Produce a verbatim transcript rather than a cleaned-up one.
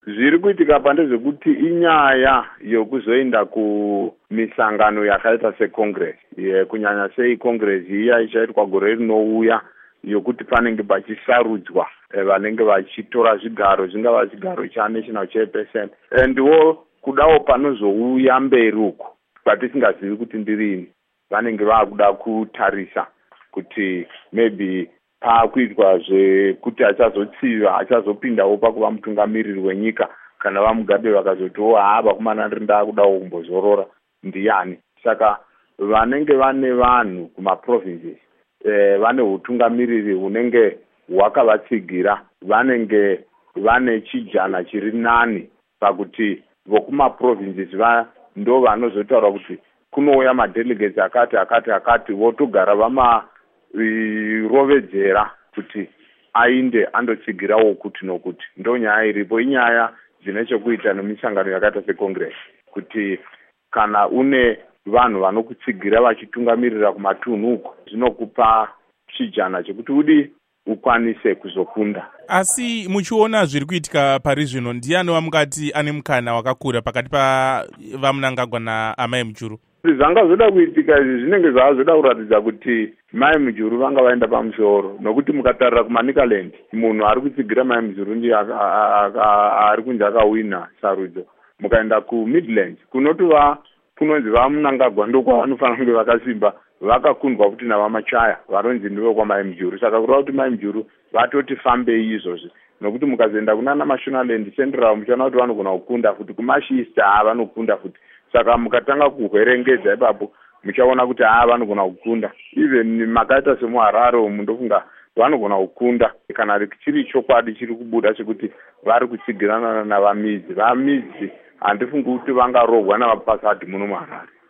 Zviri kuitika apa ndezvekuti inyaya yokuzoenda kumisangano yakaita secongress, kunyanya sei congress iya ichaitwa gore rinouya, yokuti panenge pachisarudzwa vanenge vachitora zvigaro, zvingava chigaro chaNational Chairperson, andwo kudawo panozouya mberi uku patisingazivi kuti ndirini, vanenge vakuda kutarisa kuti maybe paakuitwa zvekuti achazotsiva, achazopindawo pakuva mutungamiriri wenyika, kana vaMugabe vakazotiwo haa vakomana ndiri ndakudawo kumbozorora ndiani. Saka vanenge vane vanhu kumaprovinces eh, vane utungamiriri hunenge hwakavatsigira, vanenge vane chijana chiri nani pakuti vokumaprovinces va ndo vanozotaura kuti kunouya madelegates akati akati akati, votogara vama rovedzera kuti ainde andotsigirawo kuti nokuti. Ndo nyaya iripo, inyaya dzine chekuita nemisangano yakaita secongress, kuti kana une vanhu vanokutsigira vachitungamirira kumatunhu uko, zvinokupa chijana chekuti udi ukwanise kuzokunda. Asi muchiona zviri kuitika pari zvino, ndiani wamungati ane mukana wakakura pakati pa vaMnangagwa naAmai Mujuru? Zvanga zvoda kuitika izvi zvinenge zvazvoda kuratidza kuti Mai Mujuru vanga vaenda pamusoro, nokuti mukatarira kuManicaland munhu ari kutsigira Mai Mujuru ndiye ari kunzi akawina sarudzo. Mukaenda kuMidlands kunotova kunonzi vaMnangagwa ndokwavanofanira kunge vakasimba, vakakundwa kuti navaMachaya varonzi ndivo kwaMai Mujuru. Saka kureva kuti Mai Mujuru vatoti fambei izvozvi, nokuti mukazoenda kunana Mashonaland Central muchaona kuti vanogona kukunda futi, kuMashista vanokunda futi. Saka mukatanga kuhwerengedza ipapo muchaona kuti haa vanogona kukunda. Even makaita semuHarare umu ndofunga vanogona kukunda, kana chiri chokwadi chiri kubuda chekuti vari kutsigirana navaMidzi. VaMidzi handifungi kuti vangarohwa navaPasadi muno muHarare.